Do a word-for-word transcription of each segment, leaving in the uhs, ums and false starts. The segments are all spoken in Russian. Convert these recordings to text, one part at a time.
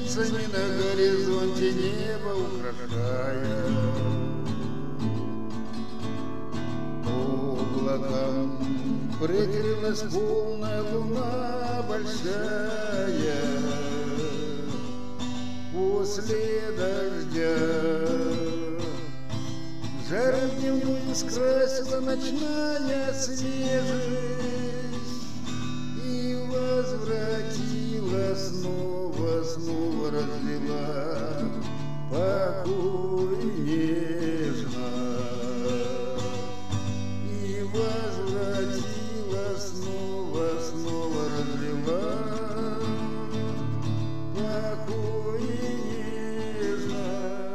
птицами на горизонте небо украшая. Облаком прикрылась полная луна большая. После дождя жару дневную скрасила ночная свежесть и возвратила снова, снова разлила покой нежно. И возвратила снова, снова разлила покой нежно.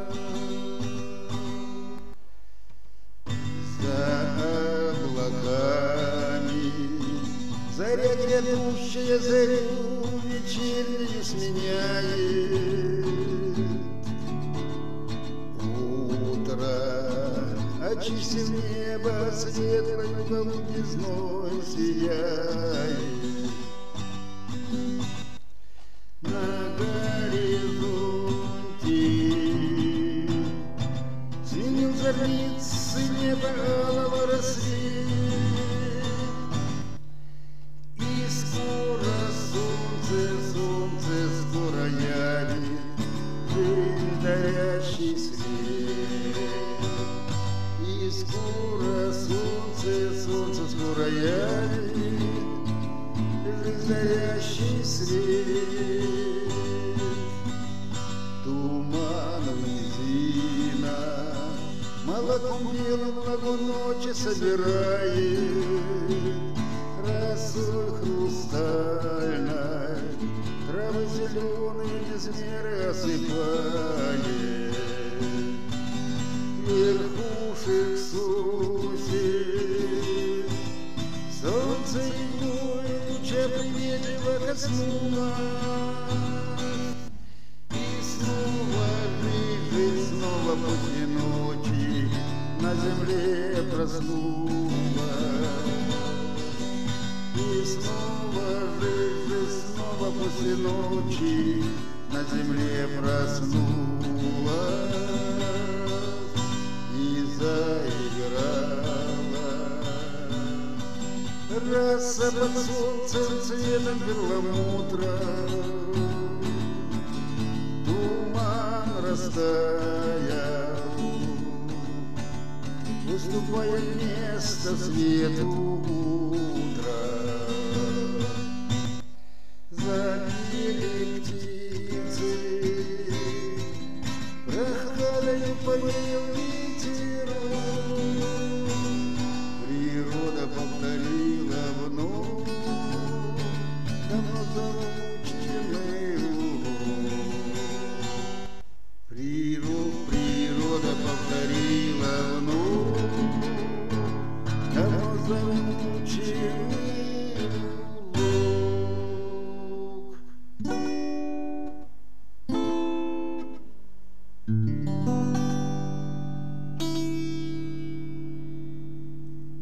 За облаками заря грядущая зарю вечернюю сменяет. Утро, очистив небо, светлою голубизной сияет. На горизонте синим зорницы неба алого рассвет. И скоро солнце, солнце скоро явит жизнь дарящий свет. И скоро солнце, солнце скоро явит жизнь дарящий свет. Туманом низина молоком белым лагу ночи собирает. Росой хрустальной травы зеленые без меры осыпает. Верхушек сосен солнце иной луча приветливо коснулось. И снова жизнь, снова после ночи на земле проснулась. И снова жизнь, снова после ночи на земле проснулась. И заиграла роса под солнцем цветом перламутра. Туман растаял, уступая место свету утра. Запели птицы, прохладою повеял